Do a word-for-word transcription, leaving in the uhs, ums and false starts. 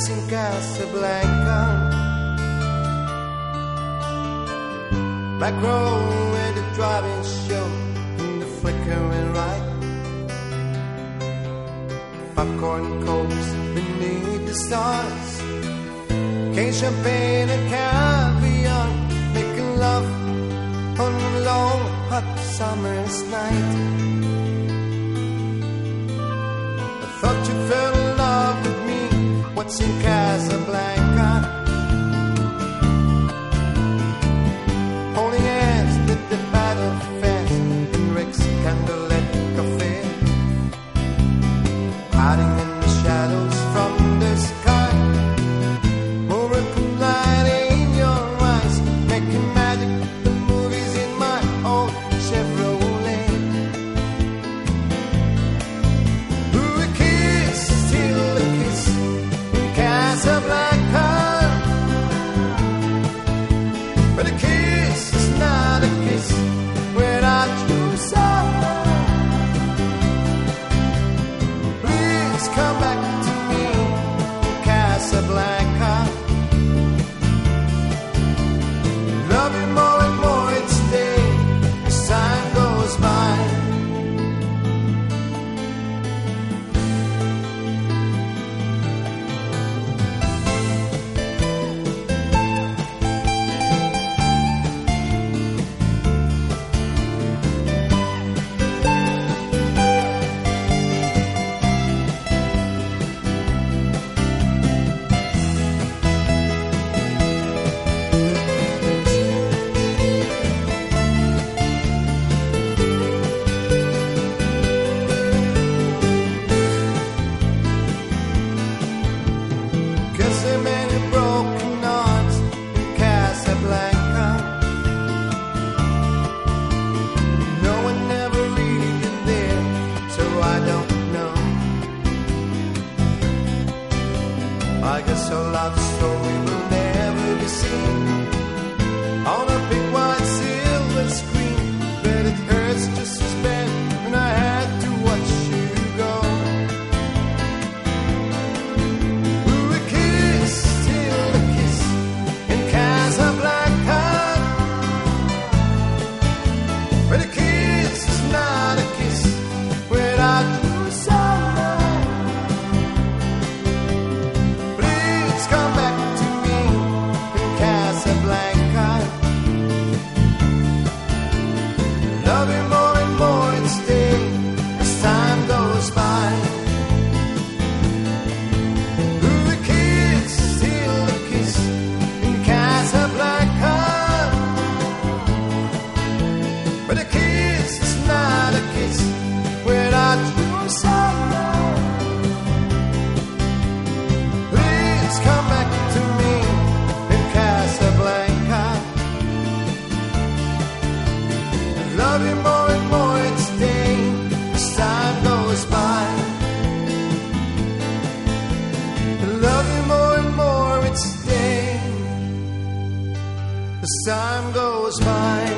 nights in Casablanca, back row at the driving show in the flickering light, popcorn cokes beneath the stars, cake champagne and caviar, making love on a long hot summer's night. I thought you fell in love with me. What's in Casablanca? Holding hands did the battle fast in Rick's candlelit cafe, hiding in the shadows from the sky, more light in your eyes, making magic the movies in my old Chevrolet. Ooh, a kiss, still a kiss in Casablanca, but a kiss is not a kiss without you, someone. Please come back to me in Casablanca. Love you more and more each day as time goes by. Cause there are many broken hearts in Casablanca. No one ever really been there, so I don't know. I guess our love story will never be seen on a big white silver screen, but it hurts just as bad when I had to watch you go. Ooh, a kiss, still a kiss in Casablanca, but a kiss is not a kiss without you, someone. Please come back to me in Casablanca. Love you more and more each day as time goes by. Ooh, a kiss, still a kiss in Casablanca, but a kiss is not a kiss without you, someone. Please come back to me in Casablanca. Love you more and more each day as time goes by. Love you more and more each day as time goes by.